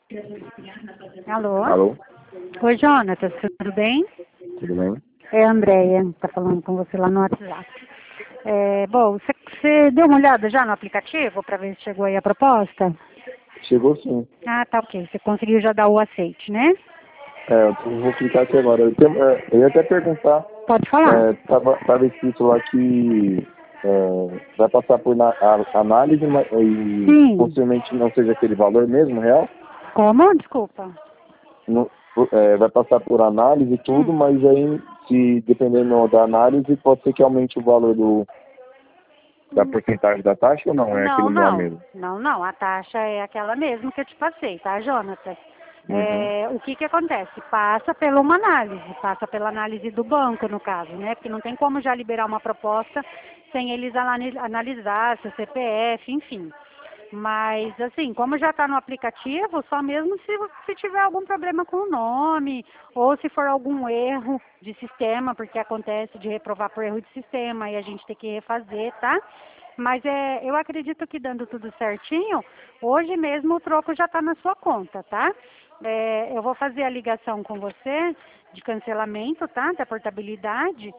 Alô? Alô? Oi, Jonatas, tudo bem? Tudo bem? É a Andréia, tá falando com você lá no WhatsApp. Bom, você deu uma olhada já no aplicativo para ver se chegou aí a proposta? Chegou sim. Ah, tá ok. Você conseguiu já dar o aceite, né? Eu vou clicar aqui agora. Eu ia até perguntar, Pode falar. tava escrito lá que vai passar por análise e Sim. possivelmente não seja aquele valor mesmo, real. Como? Desculpa. Não- vai passar por análise e tudo, mas aí, se dependendo da análise, pode ser que aumente o valor da porcentagem da taxa ou não? É aquilo lá mesmo? Não. A taxa é aquela mesmo que eu te passei, tá, Jonatas? Uhum. O que acontece? Passa pela uma análise, passa pela análise do banco, no caso, né? Porque não tem como já liberar uma proposta sem eles analisar seu CPF, enfim. Mas, assim, como já está no aplicativo, só mesmo se tiver algum problema com o nome, ou se for algum erro de sistema, porque acontece de reprovar por erro de sistema e a gente tem que refazer, tá? Mas eu acredito que dando tudo certinho, hoje mesmo o troco já está na sua conta, tá? Eu vou fazer a ligação com você de cancelamento, tá? Da portabilidade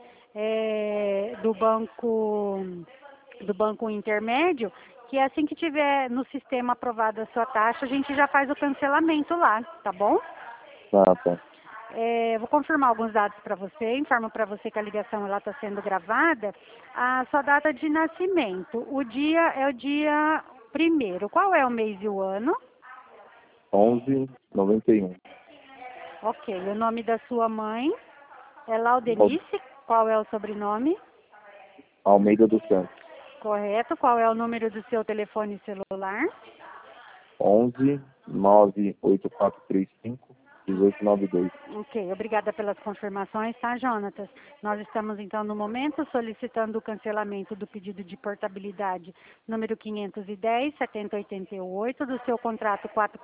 do banco intermédio, que assim que tiver no sistema aprovada a sua taxa, a gente já faz o cancelamento lá, tá bom? Tá. Vou confirmar alguns dados para você, informo para você que a ligação está sendo gravada. A sua data de nascimento, o dia é o dia 1º. Qual é o mês e o ano? 11,91. Ok, o nome da sua mãe é Laudenice, qual é o sobrenome? Almeida dos Santos. Correto, qual é o número do seu telefone celular? 11-98435-1892. Ok, obrigada pelas confirmações, tá, Jonatas? Nós estamos, então, no momento, solicitando o cancelamento do pedido de portabilidade número 510-7088, do seu contrato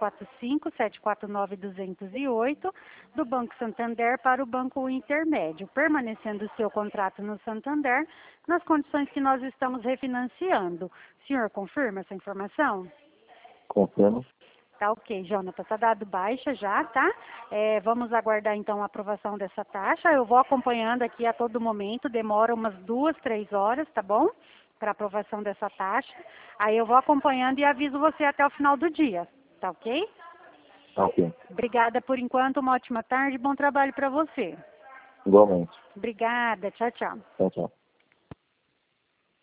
445-749-208, do Banco Santander para o Banco Intermédio, permanecendo o seu contrato no Santander, nas condições que nós estamos refinanciando. O senhor confirma essa informação? Confirmo. Tá ok, Jonathan, tá dado baixa já, tá? Vamos aguardar então a aprovação dessa taxa. Eu vou acompanhando aqui a todo momento, demora umas 2, 3 horas, tá bom? Para aprovação dessa taxa. Aí eu vou acompanhando e aviso você até o final do dia, tá ok? Ok. Obrigada por enquanto, uma ótima tarde, bom trabalho para você. Igualmente. Obrigada, tchau, tchau. Tchau.